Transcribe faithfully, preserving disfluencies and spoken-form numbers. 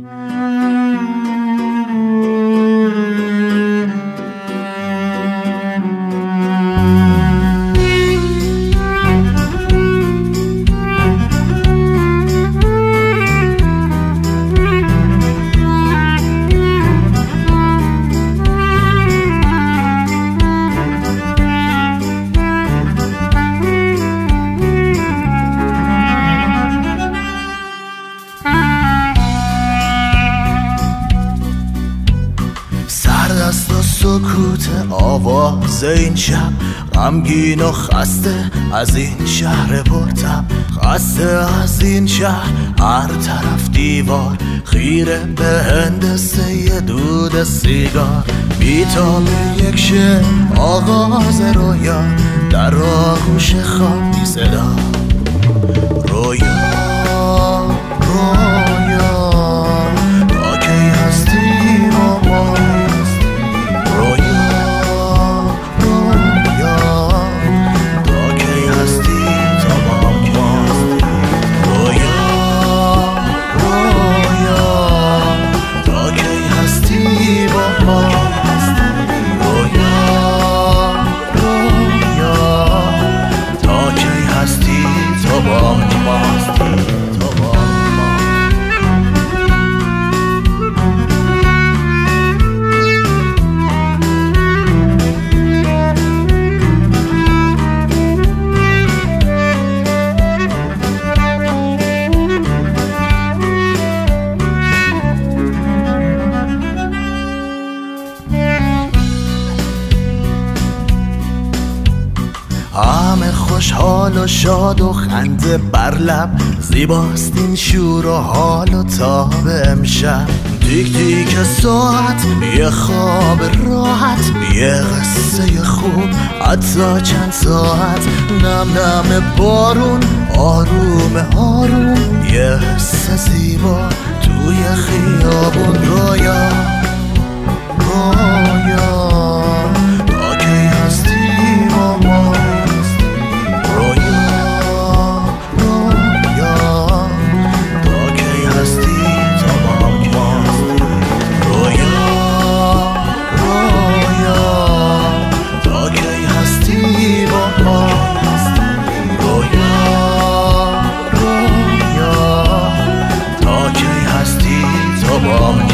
سکوت آواز این شب، غمگین و خسته از این شهر پرتب، خسته از این شهر، هر طرف دیوار خیره به هندسه دود سیگار. بیتاب یک شب آغاز رویا، در آغوش خواب بی صدا. رویا رویا تا کی هستی و ما، همه خوشحال و شاد و خنده بر لب، زیباست این شور و حال و تاب امشب. دیک دیک ساعت، یه خواب راحت، یه قصه خوب حتی چند ساعت. نم نم بارون آروم آروم، یه حس زیبا توی خیابون. رویا رویا تا کی هستی با ما، oh,